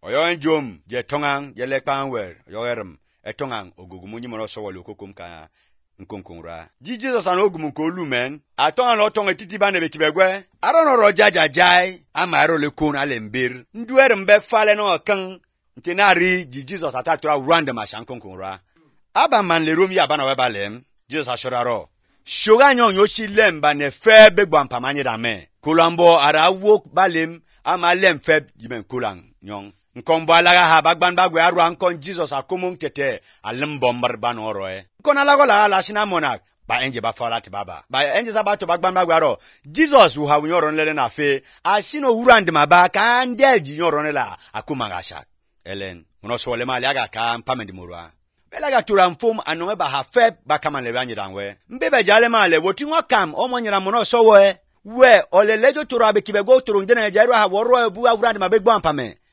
Oyo enjom je tongang je lekpan wer yo erem etongang ogugumunyi moro so walo kokum ka nkonkonra. Jesus an ogum ko lumen atonga no tonga titiba ne bekibegwe arono roja jajai amaro le kon alembir nduere mbe fale no kan ntinari Jesus atatura rwanda mashankonkonra aba man le rom ya bana webalem Jesus ashoraro shoga nyon yoshi lemba ne febe gbampa manye dame kulambo ara wok balem ama lem feb yimen kulang nyon nkombo alaga ha bagban bagwe aru ankon Jesus akomong tete alembo marban oroe kona lago la sina monak ba enje ba fala ti baba ba enje sabato bagban bagwe aro Jesus wu ha nyoron lele na fe asino urande maba ka ndeji nyoron la akumanga shak elen mono so le mali aga ka mpamendi murwa belaga turamfum anome ba ha feb ba kama le banyi danwe mbebe jale male wotinwa kam omonyira mono so we olelejo turabe kibego turunde na jairu ha woro bu urande mabegbo ampame